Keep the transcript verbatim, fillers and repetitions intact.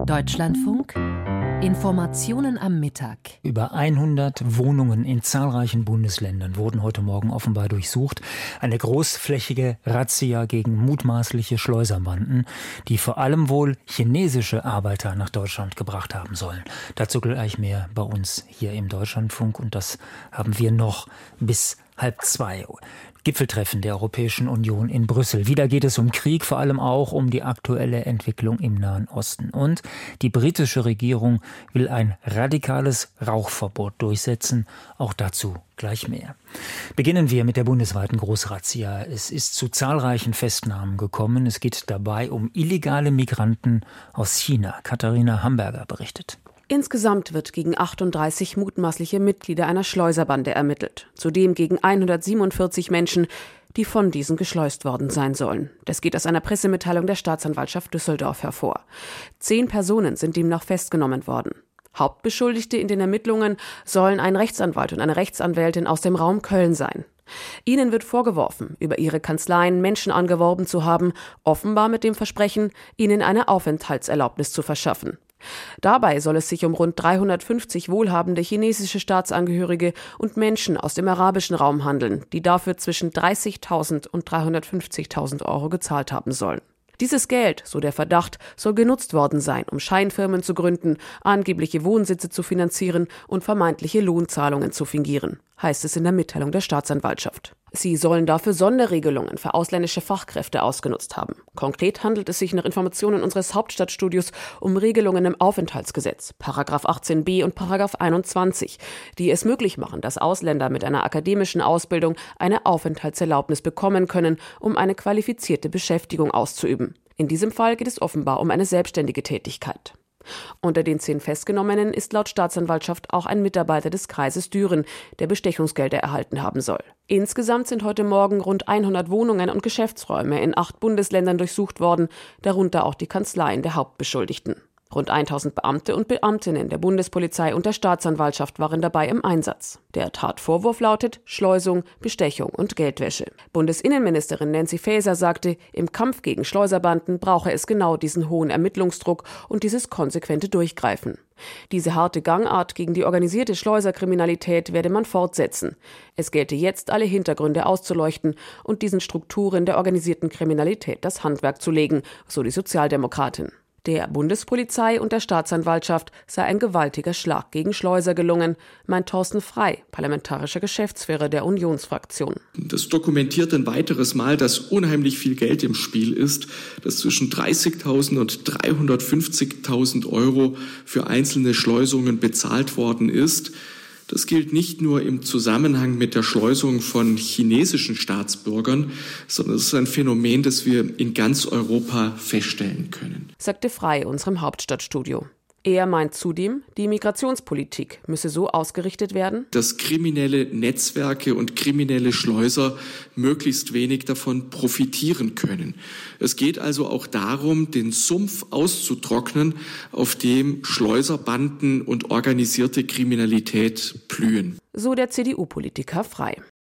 Deutschlandfunk Informationen am Mittag. Über hundert Wohnungen in zahlreichen Bundesländern wurden heute Morgen offenbar durchsucht. Eine großflächige Razzia gegen mutmaßliche Schleuserbanden, die vor allem wohl chinesische Arbeiter nach Deutschland gebracht haben sollen. Dazu gleich mehr bei uns hier im Deutschlandfunk. Und das haben wir noch bis halb zwei. Gipfeltreffen der Europäischen Union in Brüssel. Wieder geht es um Krieg, vor allem auch um die aktuelle Entwicklung im Nahen Osten. Und die britische Regierung will ein radikales Rauchverbot durchsetzen. Auch dazu gleich mehr. Beginnen wir mit der bundesweiten Großrazzia. Es ist zu zahlreichen Festnahmen gekommen. Es geht dabei um illegale Migranten aus China. Katharina Hamburger berichtet. Insgesamt wird gegen achtunddreißig mutmaßliche Mitglieder einer Schleuserbande ermittelt. Zudem gegen hundertsiebenundvierzig Menschen, die von diesen geschleust worden sein sollen. Das geht aus einer Pressemitteilung der Staatsanwaltschaft Düsseldorf hervor. Zehn Personen sind demnach festgenommen worden. Hauptbeschuldigte in den Ermittlungen sollen ein Rechtsanwalt und eine Rechtsanwältin aus dem Raum Köln sein. Ihnen wird vorgeworfen, über ihre Kanzleien Menschen angeworben zu haben, offenbar mit dem Versprechen, ihnen eine Aufenthaltserlaubnis zu verschaffen. Dabei soll es sich um rund dreihundertfünfzig wohlhabende chinesische Staatsangehörige und Menschen aus dem arabischen Raum handeln, die dafür zwischen dreißigtausend und dreihundertfünfzigtausend Euro gezahlt haben sollen. Dieses Geld, so der Verdacht, soll genutzt worden sein, um Scheinfirmen zu gründen, angebliche Wohnsitze zu finanzieren und vermeintliche Lohnzahlungen zu fingieren, heißt es in der Mitteilung der Staatsanwaltschaft. Sie sollen dafür Sonderregelungen für ausländische Fachkräfte ausgenutzt haben. Konkret handelt es sich nach Informationen unseres Hauptstadtstudios um Regelungen im Aufenthaltsgesetz, Paragraph achtzehn b und Paragraph einundzwanzig, die es möglich machen, dass Ausländer mit einer akademischen Ausbildung eine Aufenthaltserlaubnis bekommen können, um eine qualifizierte Beschäftigung auszuüben. In diesem Fall geht es offenbar um eine selbstständige Tätigkeit. Unter den zehn Festgenommenen ist laut Staatsanwaltschaft auch ein Mitarbeiter des Kreises Düren, der Bestechungsgelder erhalten haben soll. Insgesamt sind heute Morgen rund hundert Wohnungen und Geschäftsräume in acht Bundesländern durchsucht worden, darunter auch die Kanzleien der Hauptbeschuldigten. Rund tausend Beamte und Beamtinnen der Bundespolizei und der Staatsanwaltschaft waren dabei im Einsatz. Der Tatvorwurf lautet Schleusung, Bestechung und Geldwäsche. Bundesinnenministerin Nancy Faeser sagte, im Kampf gegen Schleuserbanden brauche es genau diesen hohen Ermittlungsdruck und dieses konsequente Durchgreifen. Diese harte Gangart gegen die organisierte Schleuserkriminalität werde man fortsetzen. Es gelte jetzt, alle Hintergründe auszuleuchten und diesen Strukturen der organisierten Kriminalität das Handwerk zu legen, so die Sozialdemokratin. Der Bundespolizei und der Staatsanwaltschaft sei ein gewaltiger Schlag gegen Schleuser gelungen, meint Thorsten Frey, parlamentarischer Geschäftsführer der Unionsfraktion. Das dokumentiert ein weiteres Mal, dass unheimlich viel Geld im Spiel ist, dass zwischen dreißigtausend und dreihundertfünfzigtausend Euro für einzelne Schleusungen bezahlt worden ist. Das gilt nicht nur im Zusammenhang mit der Schleusung von chinesischen Staatsbürgern, sondern es ist ein Phänomen, das wir in ganz Europa feststellen können, sagte Frey unserem Hauptstadtstudio. Er meint zudem, die Migrationspolitik müsse so ausgerichtet werden, dass kriminelle Netzwerke und kriminelle Schleuser möglichst wenig davon profitieren können. Es geht also auch darum, den Sumpf auszutrocknen, auf dem Schleuserbanden und organisierte Kriminalität blühen. So der C D U-Politiker Frey.